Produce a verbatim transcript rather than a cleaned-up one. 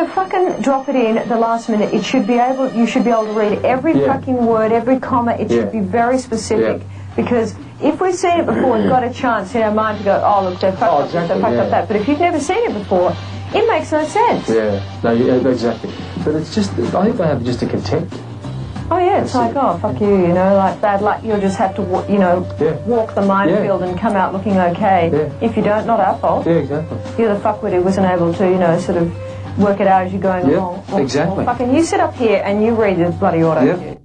To fucking drop it in at the last minute, it should be able, you should be able to read every yeah. fucking word, every comma, it yeah. should be very specific. Yeah. Because if we've seen it before, we've got a chance in our mind to go, oh look, they fucked oh, up exactly, this, they fucked yeah. up that. But if you've never seen it before, it makes no sense. Yeah, no, yeah, exactly. But it's just, I think they have just a contempt. Oh yeah, it's like, oh, fuck you, you know, like bad luck, you'll just have to, wa you know, yeah. walk the minefield yeah. and come out looking okay. Yeah. If you don't, not our fault. Yeah, exactly. You're the fuckwit who wasn't able to, you know, sort of work it out as you're going yeah, along. Well, exactly. well, fucking, you sit up here and you read the bloody auto. Yeah.